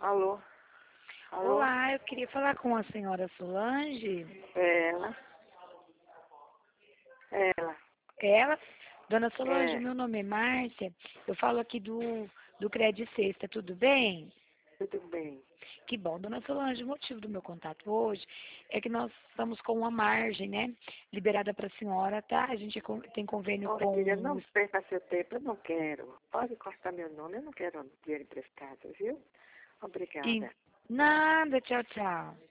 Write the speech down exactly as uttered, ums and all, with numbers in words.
Alô? Alô? Olá, eu queria falar com a senhora Solange. É ela? É ela. Ela? Dona Solange, É, meu nome é Márcia. Eu falo aqui do, do Crédito Sexta, tudo bem? tudo bem. Que bom. Dona Solange, o motivo do meu contato hoje é que nós estamos com uma margem, né? Liberada para a senhora, tá? A gente é con- tem convênio Ô, com filha, o... não perca seu tempo, eu não quero. Pode cortar meu nome, eu não quero dinheiro emprestado, viu? E Obrigada. nada, tchau, tchau.